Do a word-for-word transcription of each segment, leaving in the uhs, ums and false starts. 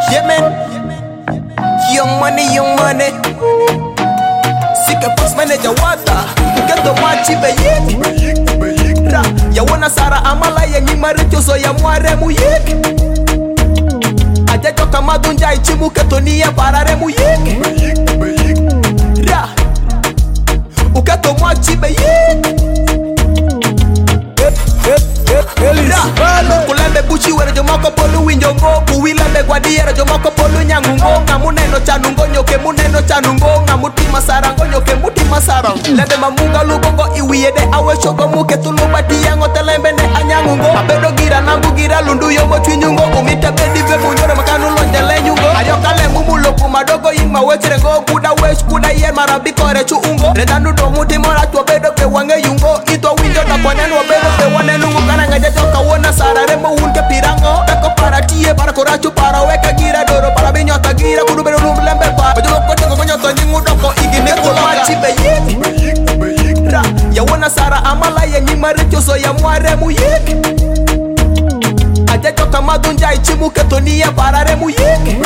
Yeah, man. Young money, young money. Sika post manager water. Get the watch be ra. Ya wana sara amala ya nyimare choso ya mware muyek. Aja joka madunja ichimu ketonia parare muyek. Ra. Ukato mwachi be Kulembe buchi wera jomoko polu winjongo Kuwilembe guadiera jomoko polu nyangungo Ngamuneno chanungo nyoke muneno chanungo Ngamutima sarango nyoke mutima sarango Lembe mamunga lugongo iwiyede awe shogo muke tulubati yango telembe ne anyangungo Abedo gira nangu gira lundu yomo chwinyungo Umita bedi ve munyore makanu lonje lenyungo Ayokale mumulo kumadogo ima wechirengo Kuda wesh kuda yer marabiko rechu ungo Redanu do mutimora chwa bedo ke wange yungo Ito winjo na kwanenu wabedo ke wanenungo Kananga jajoka wona sara remo unke pirango Beko para tie para korachu para weka gira doro Para binyota gira kudu bedo lumlembe pa Bajulo kote ngo nyoto nyingu doko igine kuloka Chibe yek Ra Ya wona sara amala ya nyimare choso ya mware muyek Aja joka madunja ichimu ketonia para remu yek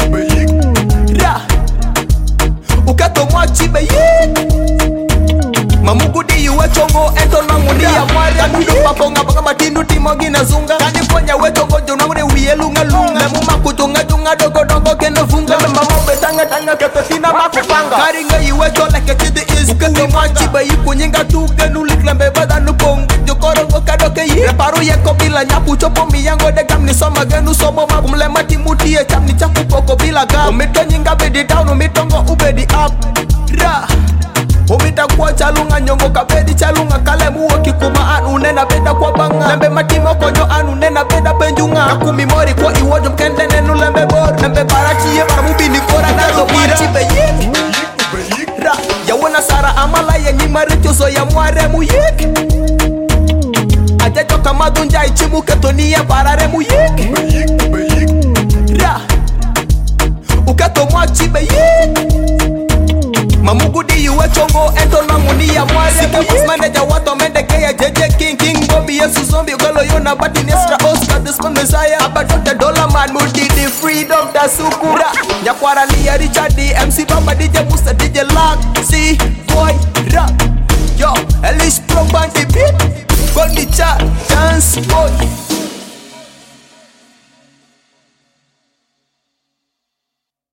Ra Ukato mwa chibe yek Mamugudi yuwe chongo ento namuni ya mwari Amudu paponga paka matindu timogi na zunga Kani konya we chongo jonamure wiye lunga lunga Lemu makutunga junga doko doko kene funga Lema mabe tanga tanga kepetina makupanga Karinga yuwe chole kechidi is Ukati mwachiba yiku nyinga tuge nulik lembe badanu kong Jokorongo kadoke yi Reparu yeko bila nyapu chopo miyango de gam ni soma genu somo makum Lema timuti ye cham ni chaku poko bila gam Umito nyinga bedi down umitongo ubedi up Ra Umita kwa chalunga nyongo kabedi chalunga kalemu wakikuma anu nena beda kwa banga Lembe matimo konyo anu nena beda penjunga Nakumi mori kwa iwojum kende nenu lembe bor Lembe barachi ye maramubi ni kora nazo mwachi be yek Ra, ya wana sara amala ya nyimare choso ya mware muyek Aja joka madunja ichimu ketonia parare muyek Ra, ukato mwachi be yek Mamugudi yuwe chongo ento namuni ya mwari Sika boss manager wato mende kaya J J King King Bobby Yesu zombie Ugalo yona bati nestra Oscar this man messiah Aba Doctor Dollar man Multi the freedom da sukura Nyakwara liya Richard D M C Bamba D J Musa D